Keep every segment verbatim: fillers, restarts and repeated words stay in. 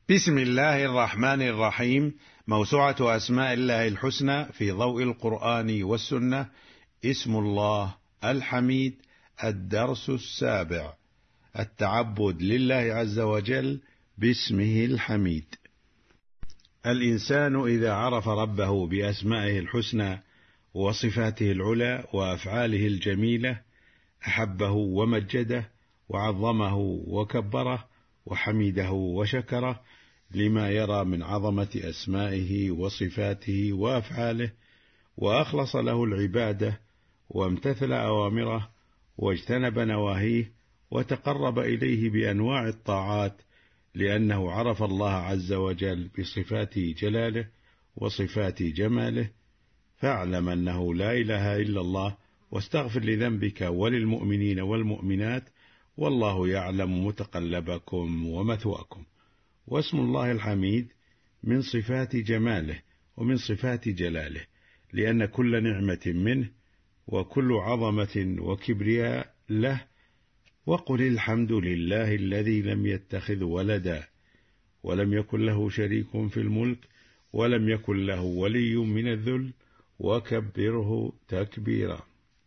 بسم الله الرحمن الرحيم. موسوعة أسماء الله الحسنى في ضوء القرآن والسنة. اسم الله الحميد. الدرس السابع: التعبد لله عز وجل باسمه الحميد. الإنسان إذا عرف ربه بأسمائه الحسنى وصفاته العلى وأفعاله الجميلة أحبه ومجده وعظمه وكبره وحمده وشكره لما يرى من عظمة أسمائه وصفاته وأفعاله، وأخلص له العبادة وامتثل أوامره واجتنب نواهيه وتقرب إليه بأنواع الطاعات، لأنه عرف الله عز وجل بصفات جلاله وصفات جماله. فاعلم أنه لا إله إلا الله، واستغفر لذنبك وللمؤمنين والمؤمنات، والله يعلم متقلبكم ومثواكم. واسم الله الحميد من صفات جماله ومن صفات جلاله، لأن كل نعمة منه وكل عظمة وكبرياء له. وقل الحمد لله الذي لم يتخذ ولدا ولم يكن له شريك في الملك ولم يكن له ولي من الذل وكبره تكبيرا.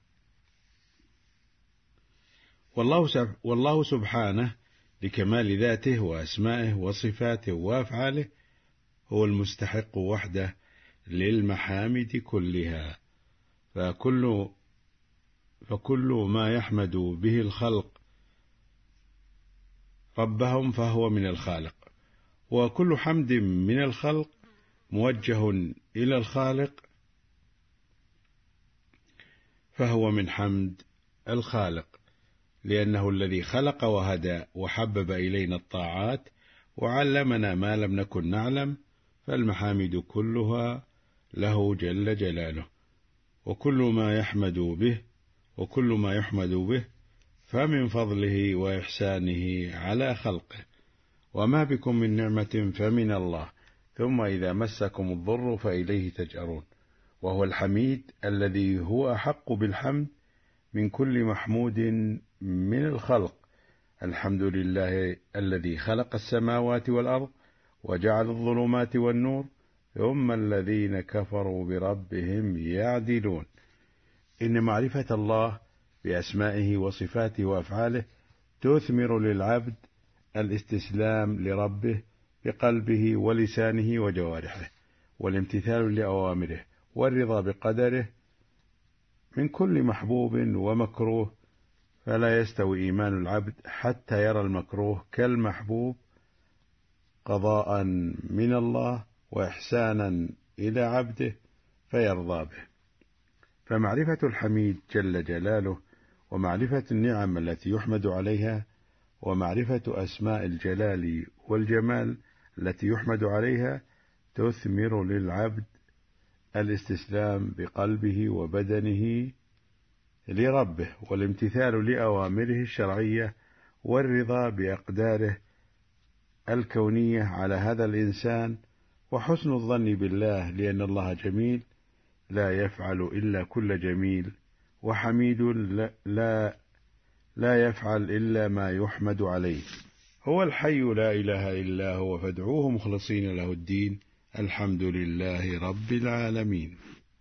والله والله سبحانه لكمال ذاته وأسمائه وصفاته وأفعاله هو المستحق وحده للمحامد كلها، فكل, فكل ما يحمد به الخلق ربهم فهو من الخالق، وكل حمد من الخلق موجه إلى الخالق فهو من حمد الخالق، لأنه الذي خلق وهدى وحبب إلينا الطاعات وعلمنا ما لم نكن نعلم، فالمحامد كلها له جل جلاله. وكل ما يحمد به وكل ما يحمد به فمن فضله وإحسانه على خلقه، وما بكم من نعمة فمن الله، ثم إذا مسكم الضر فإليه تجأرون. وهو الحميد الذي هو أحق بالحمد من كل محمود من الخلق. الحمد لله الذي خلق السماوات والأرض وجعل الظلمات والنور، ثم الذين كفروا بربهم يعدلون. إن معرفة الله بأسمائه وصفاته وأفعاله تثمر للعبد الاستسلام لربه بقلبه ولسانه وجوارحه، والامتثال لأوامره، والرضا بقدره من كل محبوب ومكروه. فلا يستوي إيمان العبد حتى يرى المكروه كالمحبوب قضاء من الله وإحسانا إلى عبده فيرضى به. فمعرفة الحميد جل جلاله ومعرفة النعم التي يحمد عليها ومعرفة أسماء الجلال والجمال التي يحمد عليها تثمر للعبد الاستسلام بقلبه وبدنه لربه، والامتثال لأوامره الشرعية، والرضا بأقداره الكونية على هذا الإنسان، وحسن الظن بالله، لأن الله جميل لا يفعل إلا كل جميل، وحميد لا, لا يفعل إلا ما يحمد عليه. هو الحي لا إله إلا هو، فادعوه مخلصين له الدين. الحمد لله رب العالمين.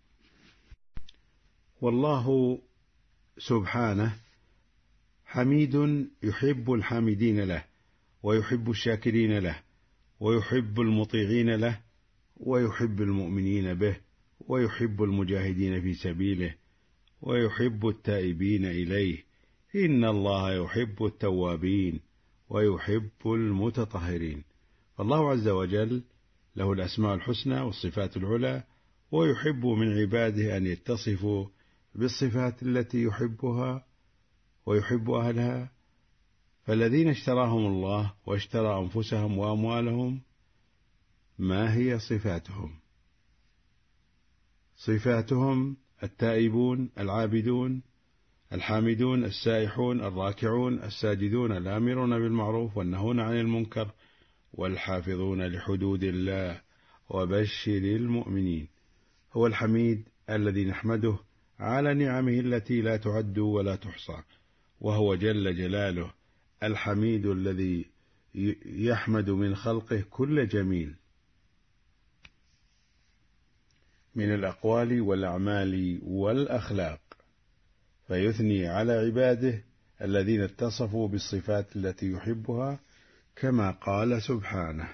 والله سبحانه حميد يحب الحامدين له، ويحب الشاكرين له، ويحب المطيعين له، ويحب المؤمنين به، ويحب المجاهدين في سبيله، ويحب التائبين إليه. إن الله يحب التوابين ويحب المتطهرين. فالله عز وجل له الأسماء الحسنى والصفات العلى، ويحب من عباده أن يتصفوا بالصفات التي يحبها ويحب أهلها. فالذين اشتراهم الله واشترى أنفسهم وأموالهم، ما هي صفاتهم؟ صفاتهم التائبون العابدون الحامدون السائحون الراكعون الساجدون الآمرون بالمعروف والنهون عن المنكر والحافظون لحدود الله وبشر المؤمنين. هو الحميد الذي نحمده على نعمه التي لا تعد ولا تحصى، وهو جل جلاله الحميد الذي يحمد من خلقه كل جميل من الأقوال والأعمال والأخلاق، فيثني على عباده الذين اتصفوا بالصفات التي يحبها، كما قال سبحانه: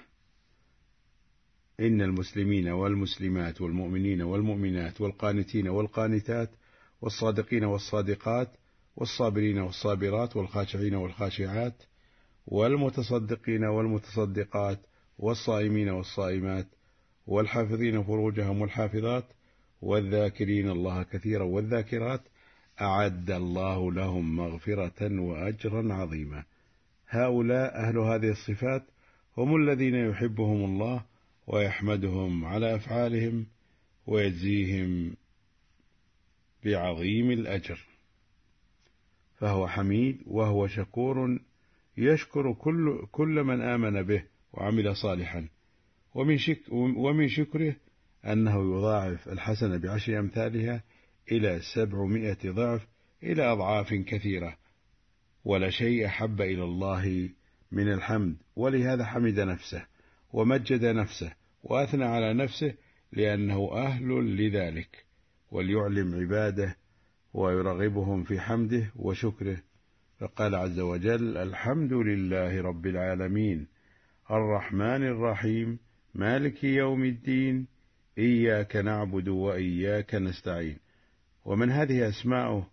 إن المسلمين والمسلمات والمؤمنين والمؤمنات والقانتين والقانتات والصادقين والصادقات والصابرين والصابرات والخاشعين والخاشعات والمتصدقين والمتصدقات والصائمين والصائمات والحافظين فروجهم والحافظات والذاكرين الله كثيرا والذاكرات أعد الله لهم مغفرة وأجرا عظيما. هؤلاء أهل هذه الصفات هم الذين يحبهم الله ويحمدهم على أفعالهم ويجزيهم بعظيم الأجر، فهو حميد وهو شكور يشكر كل, كل من آمن به وعمل صالحا. ومن, شك ومن شكره أنه يضاعف الحسنة بعشر أمثالها إلى سبعمائة ضعف إلى أضعاف كثيرة، ولا شيء أحب إلى الله من الحمد، ولهذا حمد نفسه ومجد نفسه وأثنى على نفسه لأنه أهل لذلك، وليعلم عباده ويرغبهم في حمده وشكره. فقال عز وجل: الحمد لله رب العالمين الرحمن الرحيم مالك يوم الدين إياك نعبد وإياك نستعين. ومن هذه أسماؤه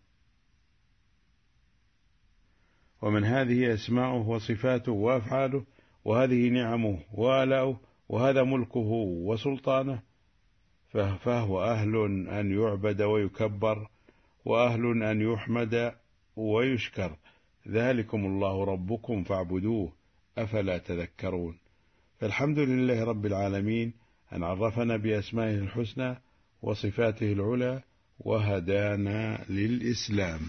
ومن هذه أسماؤه وصفاته وأفعاله، وهذه نعمه وآلاؤه، وهذا ملكه وسلطانه، فهو أهل أن يعبد ويكبر، وأهل أن يحمد ويشكر. ذلكم الله ربكم فاعبدوه أفلا تذكرون. فالحمد لله رب العالمين أن عرفنا بأسمائه الحسنى وصفاته العلى وهدانا للإسلام،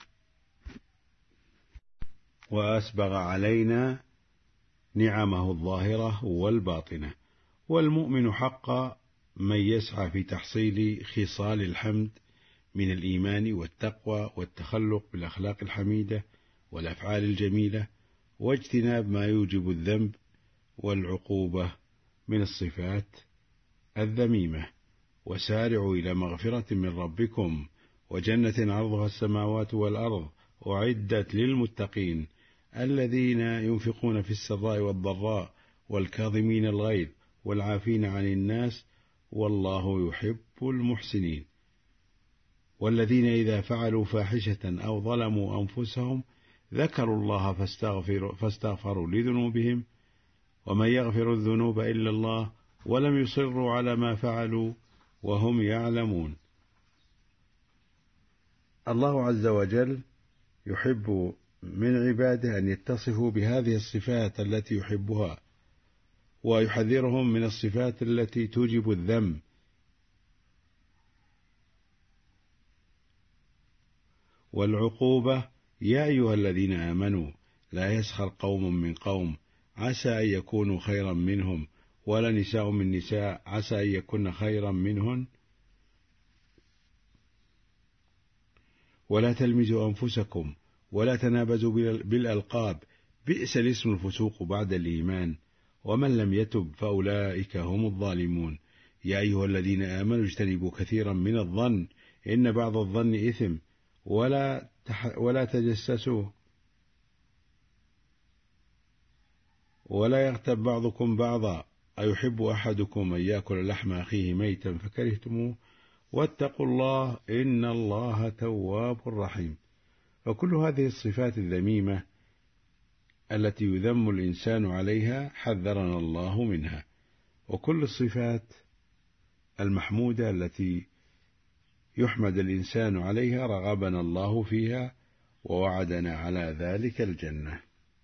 وأسبغ علينا نعمه الظاهرة والباطنة. والمؤمن حقا من يسعى في تحصيل خصال الحمد من الإيمان والتقوى والتخلق بالأخلاق الحميدة والأفعال الجميلة، واجتناب ما يوجب الذنب والعقوبة من الصفات الذميمة. وسارعوا إلى مغفرة من ربكم وجنة عرضها السماوات والأرض أعدت للمتقين الذين ينفقون في السراء والضراء والكاظمين الغيظ والعافين عن الناس والله يحب المحسنين. والذين إذا فعلوا فاحشة أو ظلموا أنفسهم ذكروا الله فاستغفروا, فاستغفروا لذنوبهم ومن يغفر الذنوب إلا الله ولم يصروا على ما فعلوا وهم يعلمون. الله عز وجل يحب من عباده أن يتصفوا بهذه الصفات التي يحبها، ويحذرهم من الصفات التي توجب الذم. والعقوبة: يا أيها الذين آمنوا لا يسخر قوم من قوم عسى أن يكونوا خيرا منهم ولا نساء من نساء عسى أن يكون خيرا منهن ولا تلمزوا أنفسكم ولا تنابزوا بالألقاب بئس الاسم الفسوق بعد الإيمان ومن لم يتب فأولئك هم الظالمون. يا أيها الذين آمنوا اجتنبوا كثيرا من الظن إن بعض الظن إثم ولا, تح ولا تجسسوا ولا يغتب بعضكم بعضا أيحب أحدكم أن يأكل لحم أخيه ميتا فكرهتموه واتقوا الله إن الله تواب رحيم. فكل هذه الصفات الذميمة التي يذم الإنسان عليها حذرنا الله منها، وكل الصفات المحمودة التي يحمد الإنسان عليها رغبنا الله فيها ووعدنا على ذلك الجنة.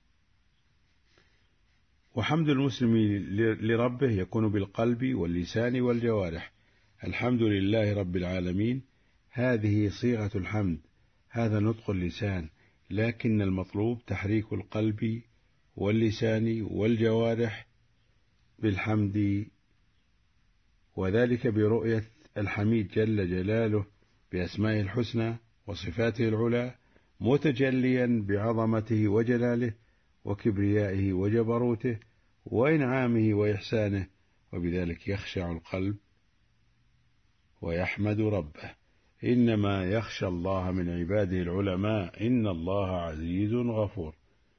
وحمد المسلم لربه يكون بالقلب واللسان والجوارح. الحمد لله رب العالمين هذه صيغة الحمد، هذا نطق اللسان، لكن المطلوب تحريك القلب واللسان والجوارح بالحمد، وذلك برؤية الحميد جل جلاله بأسمائه الحسنى وصفاته العلى متجليا بعظمته وجلاله وكبريائه وجبروته وإنعامه وإحسانه، وبذلك يخشع القلب ويحمد ربه. إنما يخشى الله من عباده العلماء، إن الله عزيز غفور.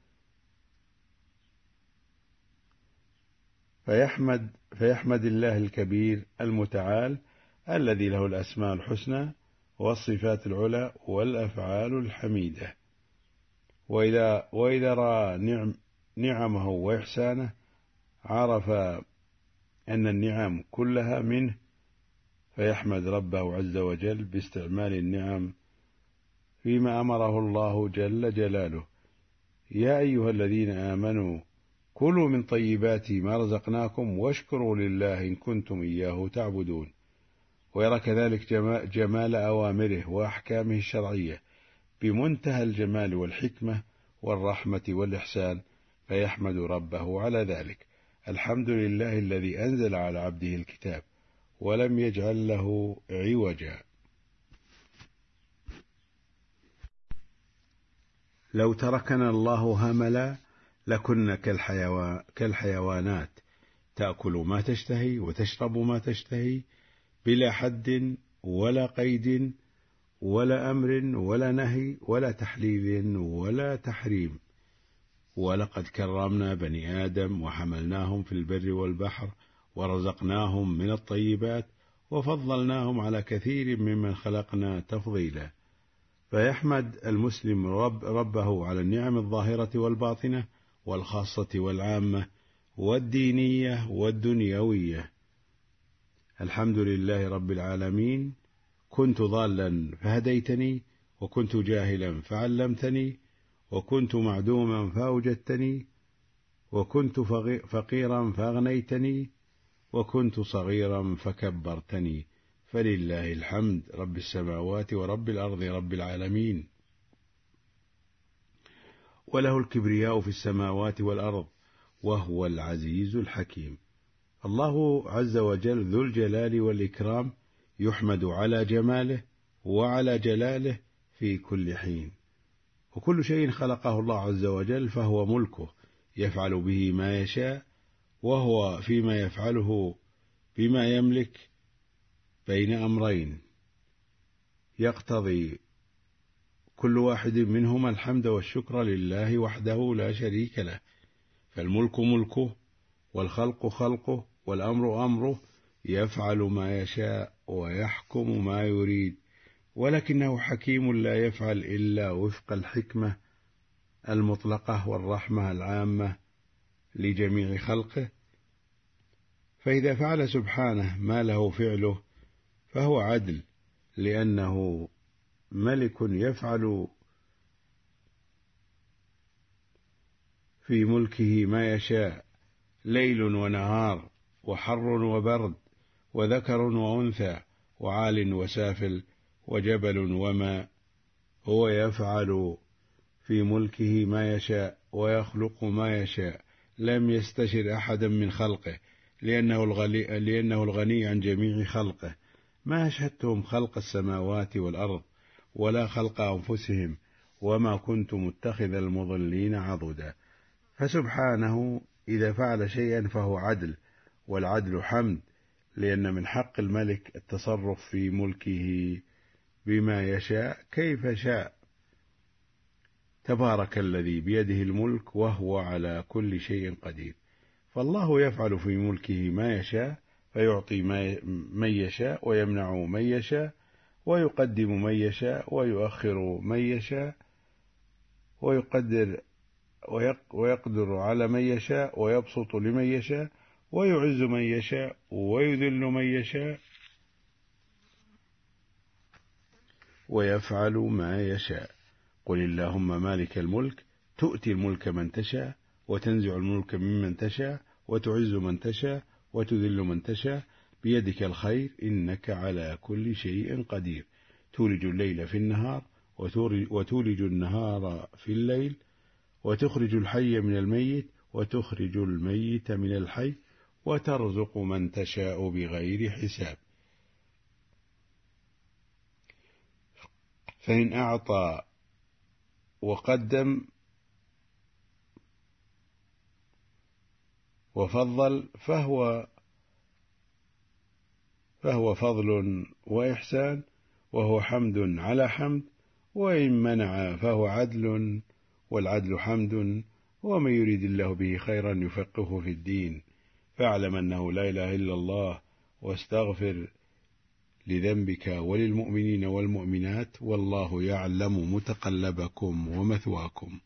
فيحمد, فيحمد الله الكبير المتعال الذي له الأسماء الحسنى والصفات العلى والأفعال الحميدة. وإذا, وإذا رأى نعم نعمه وإحسانه عرف أن النعم كلها منه، فيحمد ربه عز وجل باستعمال النعم فيما أمره الله جل جلاله. يا أيها الذين آمنوا كلوا من طيبات ما رزقناكم واشكروا لله إن كنتم إياه تعبدون. ويرى كذلك جمال أوامره وأحكامه الشرعية بمنتهى الجمال والحكمة والرحمة والإحسان، فيحمد ربه على ذلك. الحمد لله الذي أنزل على عبده الكتاب ولم يجعل له عوجا. لو تركنا الله هملا لكنا كالحيوان كالحيوانات تأكل ما تشتهي وتشرب ما تشتهي بلا حد ولا قيد ولا أمر ولا نهي ولا تحليل ولا تحريم. ولقد كرمنا بني آدم وحملناهم في البر والبحر ورزقناهم من الطيبات وفضلناهم على كثير ممن خلقنا تفضيلا. فيحمد المسلم رب ربه على النعم الظاهرة والباطنة والخاصة والعامة والدينية والدنيوية. الحمد لله رب العالمين، كنت ضالا فهديتني، وكنت جاهلا فعلمتني، وكنت معدوما فأوجدتني، وكنت فقيرا فأغنيتني، وكنت صغيرا فكبرتني. فلله الحمد رب السماوات ورب الأرض رب العالمين، وله الكبرياء في السماوات والأرض وهو العزيز الحكيم. الله عز وجل ذو الجلال والإكرام يحمد على جماله وعلى جلاله في كل حين. وكل شيء خلقه الله عز وجل فهو ملكه يفعل به ما يشاء، وهو فيما يفعله بما يملك بين أمرين يقتضي كل واحد منهما الحمد والشكر لله وحده لا شريك له. فالملك ملكه، والخلق خلقه، والأمر أمره، يفعل ما يشاء ويحكم ما يريد، ولكنه حكيم لا يفعل إلا وفق الحكمة المطلقة والرحمة العامة لجميع خلقه. فإذا فعل سبحانه ما له فعله فهو عدل، لأنه ملك يفعل في ملكه ما يشاء، ليل ونهار، وحر وبرد، وذكر وأنثى، وعال وسافل، وجبل وماء. هو يفعل في ملكه ما يشاء ويخلق ما يشاء، لم يستشر أحدا من خلقه، لأنه الغني, لأنه الغني عن جميع خلقه. ما أشهدتهم خلق السماوات والأرض ولا خلق أنفسهم وما كنت متخذ المضلين عضدا. فسبحانه إذا فعل شيئا فهو عدل، والعدل حمد، لأن من حق الملك التصرف في ملكه بما يشاء كيف شاء. تبارك الذي بيده الملك وهو على كل شيء قدير. فالله يفعل في ملكه ما يشاء، فيعطي من يشاء ويمنع من يشاء، ويقدم من يشاء ويؤخر من يشاء، ويقدر ويقدر على من يشاء ويبسط لمن يشاء، ويعز من يشاء ويذل من يشاء، ويفعل ما يشاء. قل اللهم مالك الملك تؤتي الملك من تشاء، وتنزع الملك ممن تشاء، وتعز من تشاء، وتذل من تشاء، بيدك الخير إنك على كل شيء قدير. تولج الليل في النهار وتولج النهار في الليل، وتخرج الحي من الميت وتخرج الميت من الحي، وترزق من تشاء بغير حساب. فإن أعطى وقدم وفضل فهو فهو فضل وإحسان، وهو حمد على حمد، وإن منع فهو عدل، والعدل حمد، ومن يريد الله به خيرا يفقهه في الدين. فاعلم أنه لا إله إلا الله، واستغفر لذنبك وللمؤمنين والمؤمنات، والله يعلم متقلبكم ومثواكم.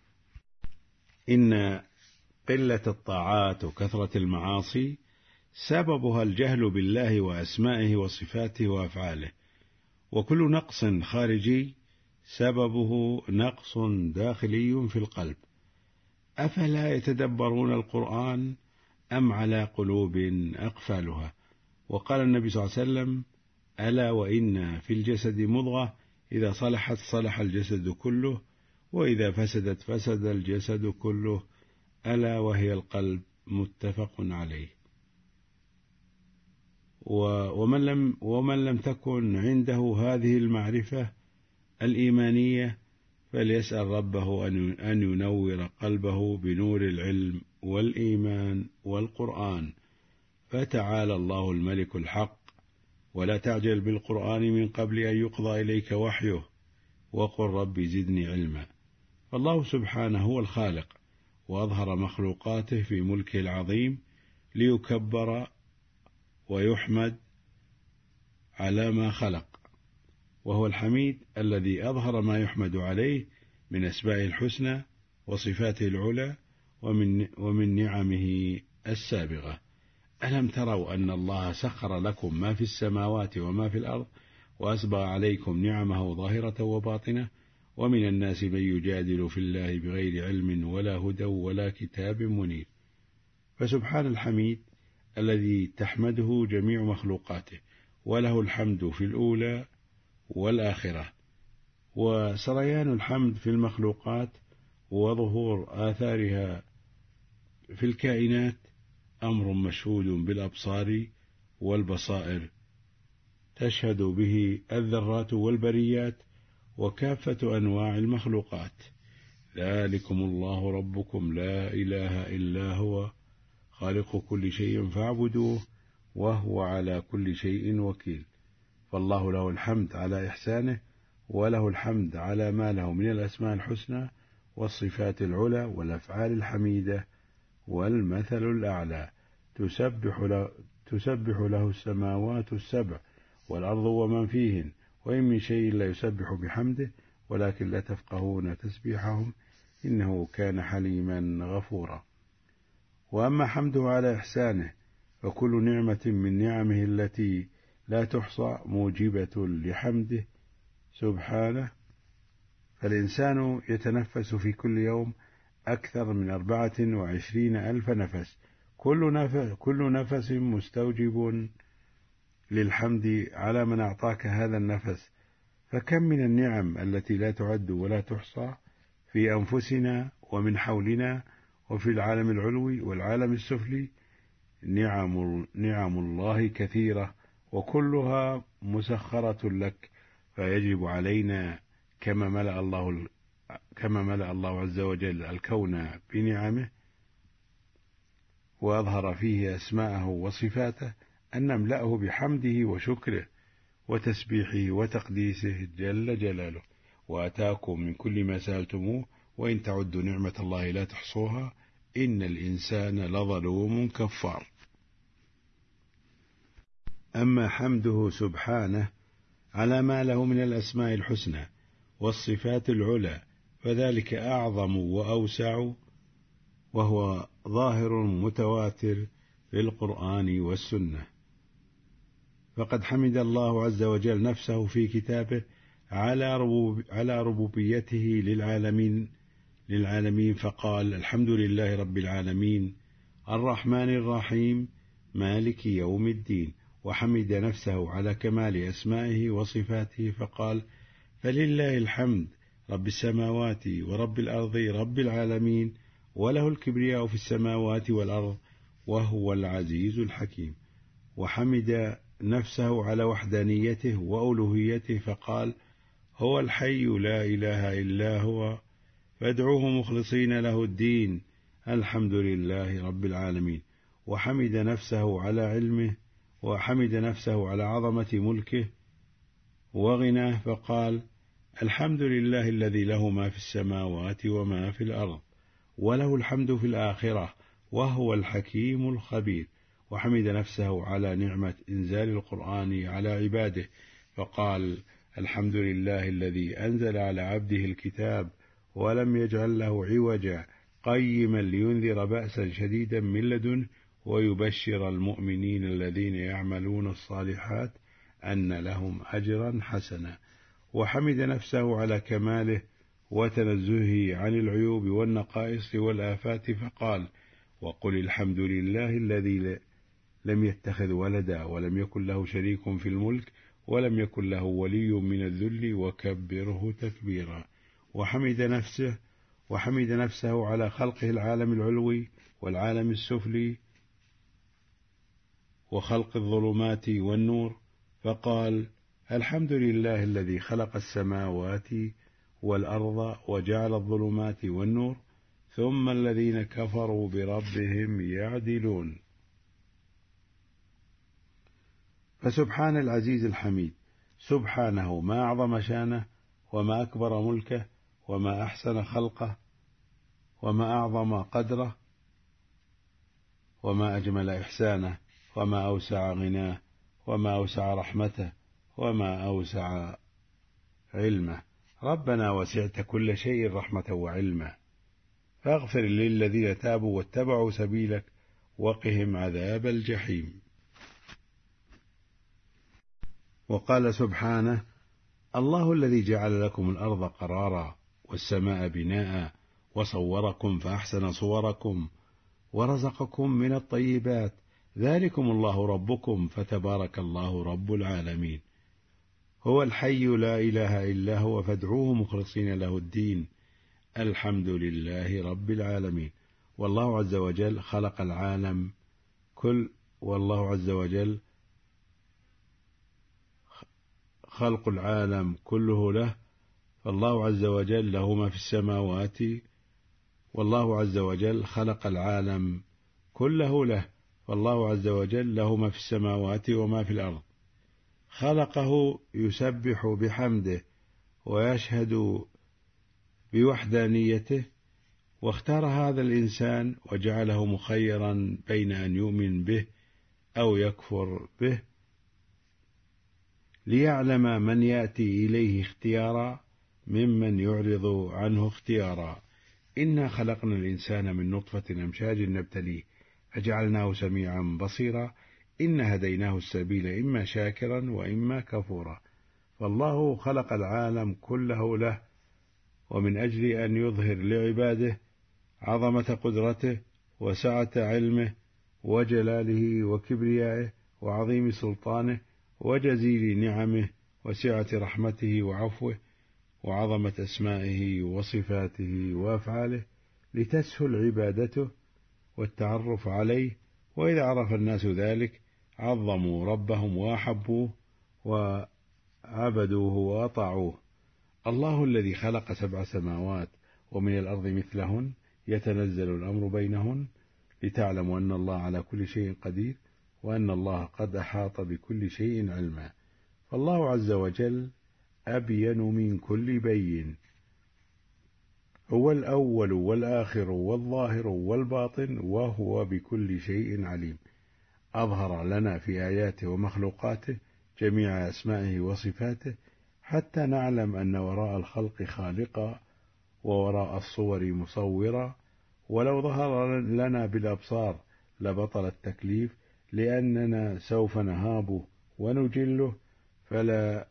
إن قلة الطاعات وكثرة المعاصي سببها الجهل بالله وأسمائه وصفاته وأفعاله، وكل نقص خارجي سببه نقص داخلي في القلب. أفلا يتدبرون القرآن أم على قلوب أقفالها؟ وقال النبي صلى الله عليه وسلم: ألا وإن في الجسد مضغة إذا صلحت صلح الجسد كله، وإذا فسدت فسد الجسد كله، ألا وهي القلب. متفق عليه. ومن لم, ومن لم تكن عنده هذه المعرفة الإيمانية فليسأل ربه أن ينور قلبه بنور العلم والإيمان والقرآن. فتعالى الله الملك الحق، ولا تعجل بالقرآن من قبل أن يقضى إليك وحيه، وقل رب زدني علما. فالله سبحانه هو الخالق، وأظهر مخلوقاته في ملكه العظيم ليكبر ويحمد على ما خلق، وهو الحميد الذي أظهر ما يحمد عليه من أسمائه الحسنى وصفاته العلى ومن, ومن نعمه السابغة. ألم تروا أن الله سخر لكم ما في السماوات وما في الأرض، وأسبغ عليكم نعمه ظاهرة وباطنة، ومن الناس من يجادل في الله بغير علم ولا هدى ولا كتاب منير. فسبحان الحميد الذي تحمده جميع مخلوقاته، وله الحمد في الأولى والآخرة. وسريان الحمد في المخلوقات وظهور آثارها في الكائنات أمر مشهود بالأبصار والبصائر، تشهد به الذرات والبريات وكافة أنواع المخلوقات. ذلكم الله ربكم لا إله إلا هو خالق كل شيء فاعبدوه وهو على كل شيء وكيل. فالله له الحمد على إحسانه، وله الحمد على ما له من الأسماء الحسنى والصفات العلى والأفعال الحميدة والمثل الأعلى. تسبح له, تسبح له السماوات السبع والأرض ومن فيهن، وإن من شيء لا يسبح بحمده ولكن لا تفقهون تسبيحهم إنه كان حليما غفورا. وأما حمده على إحسانه فكل نعمة من نعمه التي لا تحصى موجبة لحمده سبحانه. فالإنسان يتنفس في كل يوم أكثر من أربعة وعشرين ألف نفس، كل نفس, كل نفس مستوجب للحمد على من أعطاك هذا النفس. فكم من النعم التي لا تعد ولا تحصى في أنفسنا ومن حولنا وفي العالم العلوي والعالم السفلي. نعم, نعم الله كثيرة وكلها مسخرة لك، فيجب علينا كما ملأ الله كما ملأ الله عز وجل الكون بنعمه وأظهر فيه أسماءه وصفاته أن نملأه بحمده وشكره وتسبيحه وتقديسه جل جلاله. وأتاكم من كل ما سألتموه وإن تعدوا نعمة الله لا تحصوها إن الإنسان لظلوم كفار. أما حمده سبحانه على ما له من الأسماء الحسنى والصفات العلى فذلك أعظم وأوسع، وهو ظاهر متواتر في القرآن والسنة. فقد حمد الله عز وجل نفسه في كتابه على ربوب على ربوبيته للعالمين للعالمين فقال: الحمد لله رب العالمين الرحمن الرحيم مالك يوم الدين. وحمد نفسه على كمال أسمائه وصفاته فقال: فلله الحمد رب السماوات ورب الأرض رب العالمين، وله الكبرياء في السماوات والأرض وهو العزيز الحكيم. وحمد نفسه على وحدانيته وألوهيته فقال: هو الحي لا إله إلا هو فادعوه مخلصين له الدين الحمد لله رب العالمين، وحمد نفسه على علمه، وحمد نفسه على عظمة ملكه وغناه، فقال: الحمد لله الذي له ما في السماوات وما في الأرض، وله الحمد في الآخرة، وهو الحكيم الخبير. وحمد نفسه على نعمة إنزال القرآن على عباده، فقال: الحمد لله الذي أنزل على عبده الكتاب ولم يجعل له عوجا قيما لينذر بأسا شديدا من لدنه ويبشر المؤمنين الذين يعملون الصالحات أن لهم أجرا حسنا. وحمد نفسه على كماله وتنزهه عن العيوب والنقائص والآفات، فقال: وقل الحمد لله الذي لم يتخذ ولدا ولم يكن له شريك في الملك ولم يكن له ولي من الذل وكبره تكبيرا. وحمد نفسه وحمد نفسه على خلقه العالم العلوي والعالم السفلي وخلق الظلمات والنور، فقال: الحمد لله الذي خلق السماوات والأرض وجعل الظلمات والنور ثم الذين كفروا بربهم يعدلون. فسبحان العزيز الحميد، سبحانه ما أعظم شانه وما أكبر ملكه وما أحسن خلقه وما أعظم قدره وما أجمل إحسانه وما أوسع غناه وما أوسع رحمته وما أوسع علمه. ربنا وسعت كل شيء رحمة وعلما، فاغفر للذين تابوا واتبعوا سبيلك وقهم عذاب الجحيم. وقال سبحانه: الله الذي جعل لكم الأرض قرارا والسماء بناء وصوركم فأحسن صوركم ورزقكم من الطيبات، ذلكم الله ربكم فتبارك الله رب العالمين. هو الحي لا إله إلا هو فادعوه مخلصين له الدين، الحمد لله رب العالمين. والله عز وجل خلق العالم كل والله عز وجل خلق العالم كله له، فالله عز وجل له ما في السماوات، والله عز وجل خلق العالم كله له، فالله عز وجل له ما في السماوات وما في الأرض. خلقه يسبح بحمده ويشهد بوحدانيته، واختار هذا الإنسان وجعله مخيرا بين أن يؤمن به أو يكفر به، ليعلم من يأتي إليه اختيارا ممن يعرض عنه اختيارا. إنا خلقنا الإنسان من نطفة أمشاج نبتليه فجعلناه سميعا بصيرا، إنا هديناه السبيل إما شاكرا وإما كفورا. فالله خلق العالم كله له، ومن أجل أن يظهر لعباده عظمة قدرته وسعة علمه وجلاله وكبريائه وعظيم سلطانه وجزيل نعمه وسعة رحمته وعفوه وعظمة أسمائه وصفاته وأفعاله، لتسهل عبادته والتعرف عليه. وإذا عرف الناس ذلك عظموا ربهم وأحبوه وعبدوه وأطاعوه. الله الذي خلق سبع سماوات ومن الأرض مثلهن يتنزل الأمر بينهن لتعلموا أن الله على كل شيء قدير وأن الله قد أحاط بكل شيء علما. فالله عز وجل أبين من كل بين، هو الأول والآخر والظاهر والباطن وهو بكل شيء عليم. أظهر لنا في آياته ومخلوقاته جميع أسمائه وصفاته حتى نعلم أن وراء الخلق خالقا ووراء الصور مصورا. ولو ظهر لنا بالأبصار لبطل التكليف، لأننا سوف نهابه ونجله فلا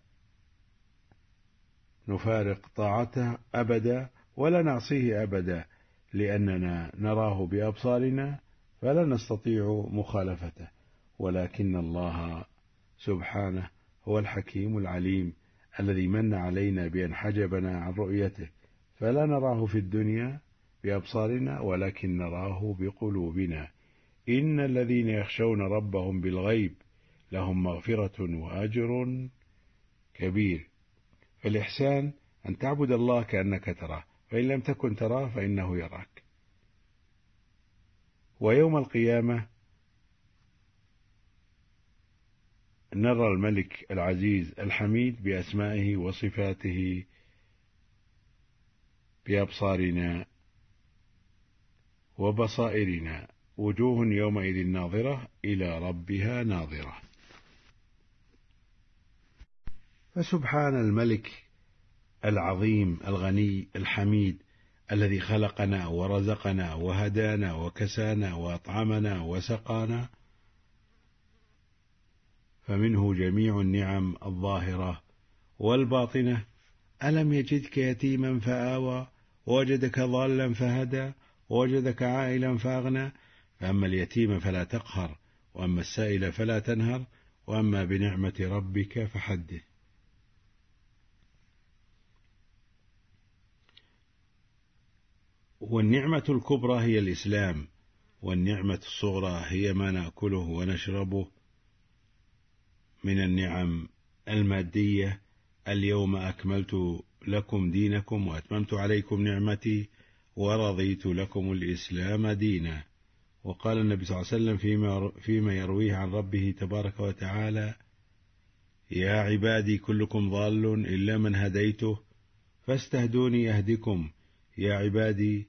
نفارق طاعته أبدا ولا نعصيه أبدا، لأننا نراه بأبصارنا فلا نستطيع مخالفته. ولكن الله سبحانه هو الحكيم العليم الذي من علينا بأن حجبنا عن رؤيته، فلا نراه في الدنيا بأبصارنا ولكن نراه بقلوبنا. إن الذين يخشون ربهم بالغيب لهم مغفرة وأجر كبير. فالإحسان أن تعبد الله كأنك تراه، فإن لم تكن تراه فإنه يراك. ويوم القيامة نرى الملك العزيز الحميد بأسمائه وصفاته بأبصارنا وبصائرنا، وجوه يومئذ ناظرة إلى ربها ناظرة. فسبحان الملك العظيم الغني الحميد الذي خلقنا ورزقنا وهدانا وكسانا وأطعمنا وسقانا، فمنه جميع النعم الظاهرة والباطنة. ألم يجدك يتيما فآوى، ووجدك ضالا فهدى، ووجدك عائلا فأغنى. فأما اليتيم فلا تقهر، وأما السائل فلا تنهر، وأما بنعمة ربك فحدث. والنعمة الكبرى هي الإسلام، والنعمة الصغرى هي ما نأكله ونشربه من النعم المادية. اليوم أكملت لكم دينكم وأتممت عليكم نعمتي ورضيت لكم الإسلام دينا. وقال النبي صلى الله عليه وسلم فيما, فيما يرويه عن ربه تبارك وتعالى: يا عبادي كلكم ضال إلا من هديته فاستهدوني أهدكم. يا عبادي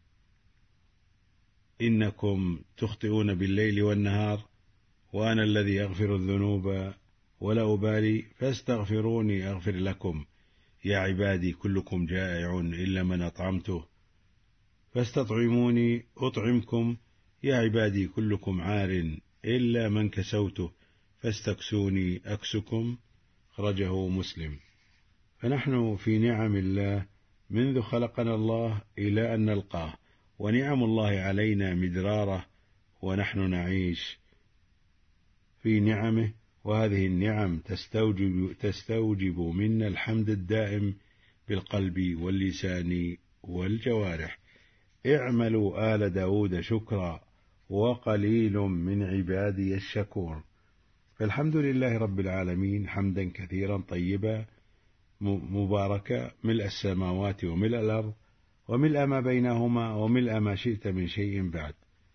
إنكم تخطئون بالليل والنهار، وأنا الذي أغفر الذنوب ولا أبالي، فاستغفروني أغفر لكم. يا عبادي كلكم جائع إلا من أطعمته فاستطعموني أطعمكم. يا عبادي كلكم عار إلا من كسوته فاستكسوني أكسكم. خرجه مسلم. فنحن في نعم الله منذ خلقنا الله إلى أن نلقاه، ونعم الله علينا مدرارة، ونحن نعيش في نعمه. وهذه النعم تستوجب, تستوجب منا الحمد الدائم بالقلب واللسان والجوارح. اعملوا آل داود شكرا وقليل من عبادي الشكور. فالحمد لله رب العالمين حمدا كثيرا طيبا مباركا، ملء السماوات وملء الأرض وملء ما بينهما وملء ما شئت من شيء بعد.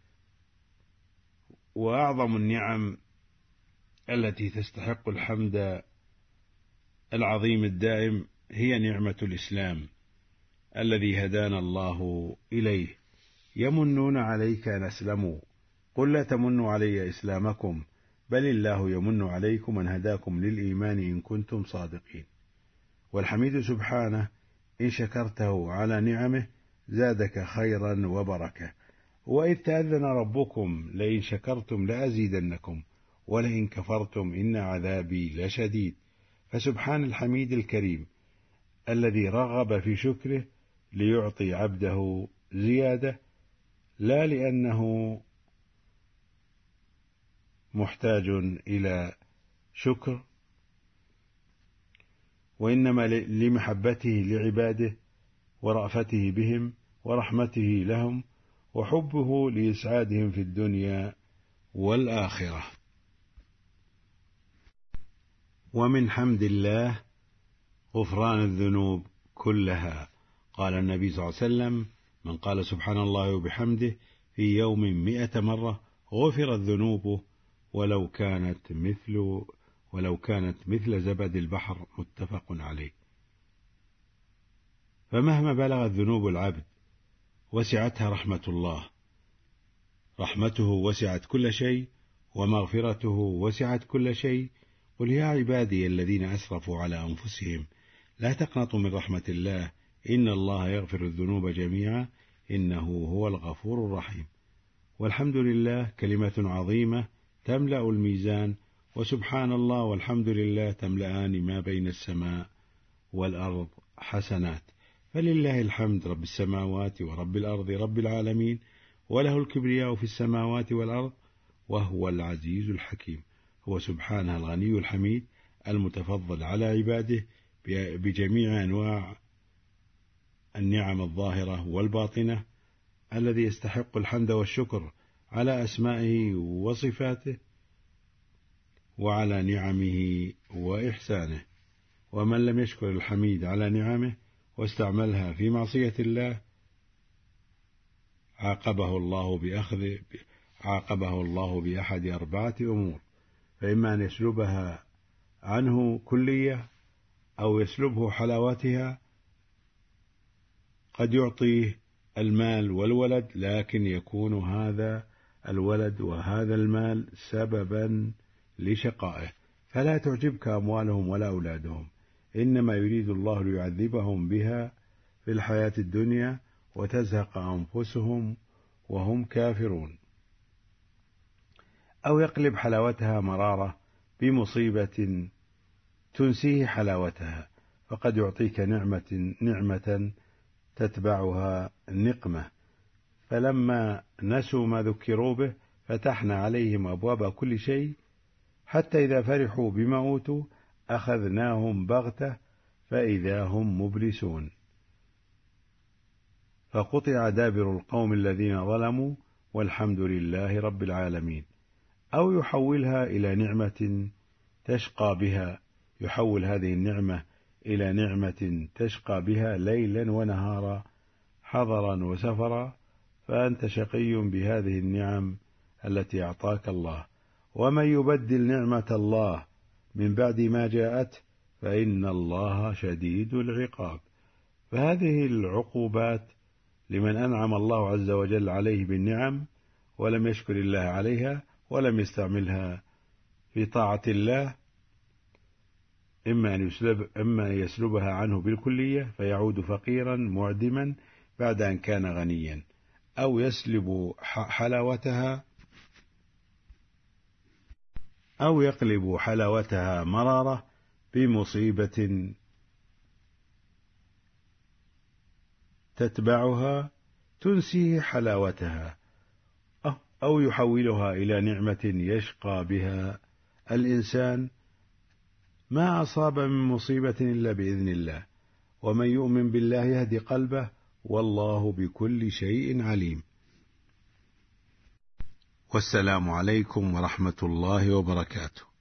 وأعظم النعم التي تستحق الحمد العظيم الدائم هي نعمة الإسلام الذي هدانا الله إليه. يمنون عليك أن أسلموا، قل لا تمنوا علي إسلامكم، بل الله يمن عليكم أن هداكم للإيمان إن كنتم صادقين. والحميد سبحانه إن شكرته على نعمه زادك خيرا وبركة. وإذ تأذن ربكم لئن شكرتم لأزيدنكم ولئن كفرتم إن عذابي لشديد. فسبحان الحميد الكريم الذي رغب في شكره ليعطي عبده زيادة، لا لأنه محتاج إلى شكر، وإنما لمحبته لعباده ورأفته بهم ورحمته لهم وحبه لإسعادهم في الدنيا والآخرة. ومن حمد الله غفران الذنوب كلها. قال النبي صلى الله عليه وسلم: من قال سبحان الله وبحمده في يوم مئة مرة غفرت ذنوبه ولو كانت مثل ولو كانت مثل زبد البحر. متفق عليه. فمهما بلغت ذنوب العبد وسعتها رحمة الله. رحمته وسعت كل شيء ومغفرته وسعت كل شيء. قل يا عبادي الذين أسرفوا على أنفسهم لا تقنطوا من رحمة الله إن الله يغفر الذنوب جميعا إنه هو الغفور الرحيم. والحمد لله كلمة عظيمة تملأ الميزان، وسبحان الله والحمد لله تملأان ما بين السماء والأرض حسنات. فلله الحمد رب السماوات ورب الأرض رب العالمين، وله الكبرياء في السماوات والأرض وهو العزيز الحكيم. هو سبحانه الغني الحميد المتفضل على عباده بجميع أنواع النعم الظاهرة والباطنة، الذي يستحق الحمد والشكر على أسمائه وصفاته وعلى نعمه وإحسانه. ومن لم يشكر الحميد على نعمه واستعملها في معصية الله عاقبه الله بأخذ عاقبه الله بأحد أربعة أمور: فإما أن يسلبها عنه كلية، أو يسلبه حلاوتها. قد يعطيه المال والولد، لكن يكون هذا الولد وهذا المال سببا لشقائه، فلا تعجبك أموالهم ولا أولادهم، إنما يريد الله ليعذبهم بها في الحياة الدنيا وتزهق أنفسهم وهم كافرون. أو يقلب حلاوتها مرارة بمصيبة تنسيه حلاوتها، فقد يعطيك نعمة نعمة تتبعها نقمة، فلما نسوا ما ذكروا به فتحنا عليهم أبواب كل شيء، حتى إذا فرحوا بما أوتوا أخذناهم بغتة فإذا هم مبلسون، فقطع دابر القوم الذين ظلموا والحمد لله رب العالمين. أو يحولها إلى نعمة تشقى بها، يحول هذه النعمة إلى نعمة تشقى بها ليلا ونهارا، حضرا وسفرا، فأنت شقي بهذه النعم التي أعطاك الله. ومن يبدل نعمة الله من بعد ما جاءته فإن الله شديد العقاب. فهذه العقوبات لمن أنعم الله عز وجل عليه بالنعم ولم يشكر الله عليها ولم يستعملها في طاعة الله، إما أن يسلب إما أن يسلبها عنه بالكلية فيعود فقيرا معدما بعد أن كان غنيا، أو يسلب حلاوتها أو يقلب حلاوتها مرارة بمصيبة تتبعها تنسي حلاوتها، أو يحولها إلى نعمة يشقى بها الإنسان. ما أصاب من مصيبة إلا بإذن الله، ومن يؤمن بالله يهدي قلبه، والله بكل شيء عليم. والسلام عليكم ورحمة الله وبركاته.